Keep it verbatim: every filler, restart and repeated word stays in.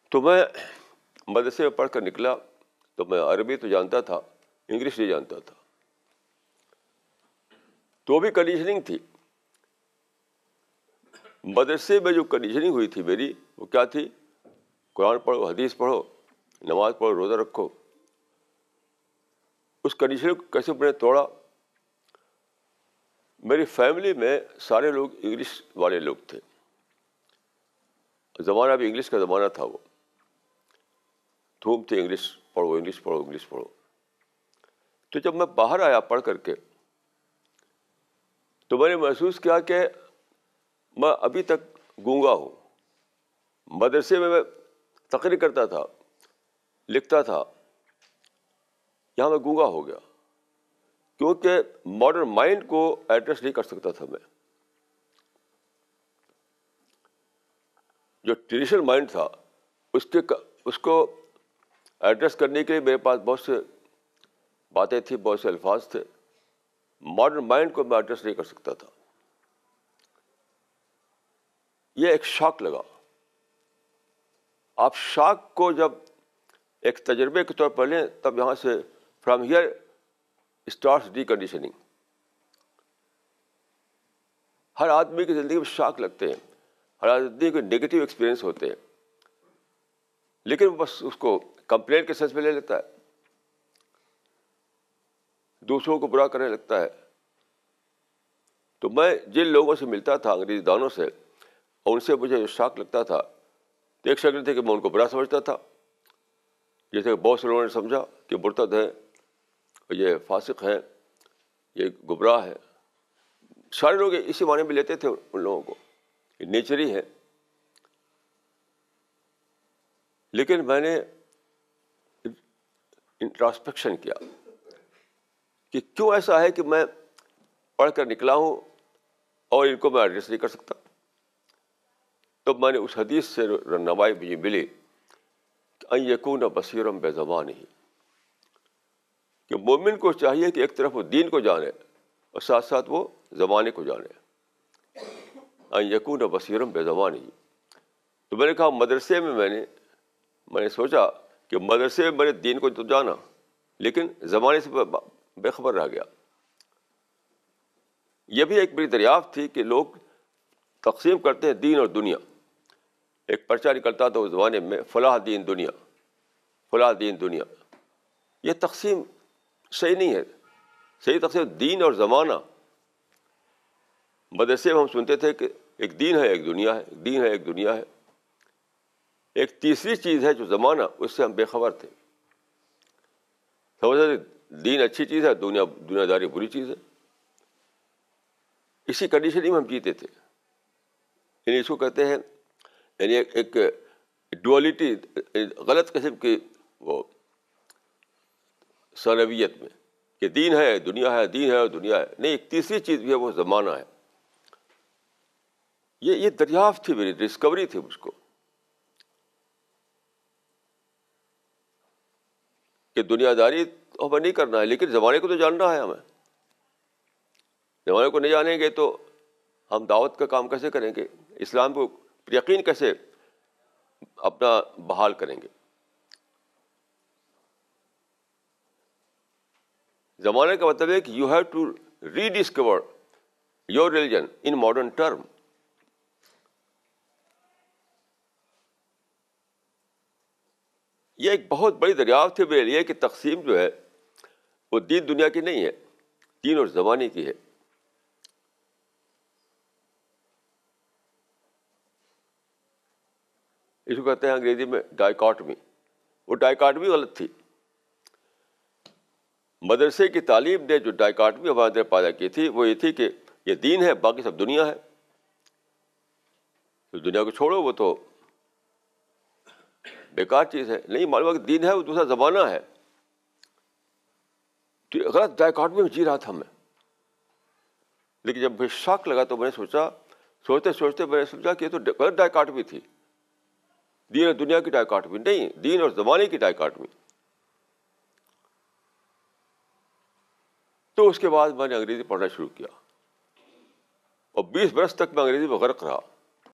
تو میں مدرسے میں پڑھ کر نکلا تو میں عربی تو جانتا تھا، انگلش نہیں جانتا تھا. تو بھی کنڈیشننگ تھی. مدرسے میں جو کنڈیشننگ ہوئی تھی میری وہ کیا تھی؟ قرآن پڑھو، حدیث پڑھو، نماز پڑھو، روزہ رکھو. اس کنڈیشن کو کیسے میں نے توڑا؟ میری فیملی میں سارے لوگ انگلش والے لوگ تھے. زمانہ بھی انگلش کا زمانہ تھا، وہ دھوم تھی انگلش پڑھو، انگلش پڑھو، انگلش پڑھو. تو جب میں باہر آیا پڑھ کر کے تو میں نے محسوس کیا کہ میں ابھی تک گونگا ہوں. مدرسے میں میں تقریر کرتا تھا، لکھتا تھا، یہاں میں گونگا ہو گیا کیونکہ ماڈرن مائنڈ کو ایڈریس نہیں کر سکتا تھا میں. جو ٹریڈیشنل مائنڈ تھا اس کے اس کو ایڈریس کرنے کے لیے میرے پاس بہت سے باتیں تھیں، بہت سے الفاظ تھے. ماڈرن مائنڈ کو میں ایڈریس نہیں کر سکتا تھا. یہ ایک شاک لگا. آپ شاک کو جب ایک تجربے کے طور پر لیں تب یہاں سے from here starts deconditioning. ہر آدمی کی زندگی میں شاک لگتے ہیں، ہر آدمی کے نگیٹو ایکسپیرئنس ہوتے ہیں، لیکن وہ بس اس کو کمپلین کے سینس میں لے لیتا ہے، دوسروں کو برا کرنے لگتا ہے. تو میں جن لوگوں سے ملتا تھا انگریزی دانوں سے، اور ان سے مجھے جو شاک لگتا تھا تو ایک شکل تھے کہ میں ان کو برا سمجھتا تھا، جیسے کہ بہت سے لوگوں نے سمجھا کہ مرتد ہے، یہ فاسق ہے، یہ گمراہ ہے. سارے لوگ اسی معنی میں لیتے تھے ان لوگوں کو، یہ نیچری ہے. لیکن میں نے انٹراسپیکشن کیا کہ کیوں ایسا ہے کہ میں پڑھ کر نکلا ہوں اور ان کو میں ایڈریس نہیں کر سکتا. تب میں نے اس حدیث سے رہنمائی مجھے ملی کہ ان یکون بصیرا بزمانہ، کہ مومن کو چاہیے کہ ایک طرف وہ دین کو جانے اور ساتھ ساتھ وہ زمانے کو جانے. ان یکون بصیرا بزمانہ. تو میں نے کہا مدرسے میں میں نے میں نے سوچا کہ مدرسے میں میں نے دین کو تو جانا لیکن زمانے سے بے خبر رہ گیا. یہ بھی ایک بڑی دریافت تھی کہ لوگ تقسیم کرتے ہیں دین اور دنیا. ایک پرچہ نکلتا تھا اس زمانے میں، فلاح دین دنیا، فلاح دین دنیا. یہ تقسیم صحیح نہیں ہے. صحیح تقسیم دین اور زمانہ. مدرسے میں ہم سنتے تھے کہ ایک دین ہے ایک دنیا ہے، ایک دین ہے ایک دنیا ہے. ایک تیسری چیز ہے جو زمانہ، اس سے ہم بے خبر تھے. سمجھتے دین اچھی چیز ہے، دنیا دنیا داری بری چیز ہے. اسی کنڈیشن میں ہم جیتے تھے. یعنی اس کو کہتے ہیں یعنی ایک, ایک ڈولیٹی، غلط قسم کی وہ ثانویت میں کہ دین ہے دنیا ہے، دین ہے اور دنیا ہے. نہیں، ایک تیسری چیز بھی ہے، وہ زمانہ ہے. یہ یہ دریافت تھی میری، ڈسکوری تھی مجھ کو کہ دنیا داری تو ہمیں نہیں کرنا ہے لیکن زمانے کو تو جاننا ہے. ہمیں زمانے کو نہیں جانیں گے تو ہم دعوت کا کام کیسے کریں گے؟ اسلام کو یقین کیسے اپنا بحال کریں گے؟ زمانے کا مطلب ہے کہ you have to rediscover your religion in modern term. یہ ایک بہت بڑی دریافت ہے میرے لیے کہ تقسیم جو ہے وہ دین دنیا کی نہیں ہے، دین اور زمانے کی ہے. اس کو کہتے ہیں انگریزی میں ڈائیکاٹمی. وہ ڈائیکاٹمی غلط تھی. مدرسے کی تعلیم نے جو ڈائیکاٹمی ہمارے اندر پیدا کی تھی وہ یہ تھی کہ یہ دین ہے، باقی سب دنیا ہے. تو دنیا کو چھوڑو، وہ تو بیکار چیز ہے. نہیں معلوم کہ دین ہے وہ دوسرا زمانہ ہے. تو غلط ڈائیکاٹمی میں جی رہا تھا میں. لیکن جب مجھے شاک لگا تو میں نے سوچا، سوچتے سوچتے میں نے سمجھا کہ یہ تو غلط ڈائیکاٹمی تھی. دین اور دنیا کی ڈائیکاٹمی نہیں، دین اور زمانے کی ڈائیکاٹمی. تو اس کے بعد میں نے انگریزی پڑھنا شروع کیا اور بیس برس تک میں انگریزی میں غرق رہا.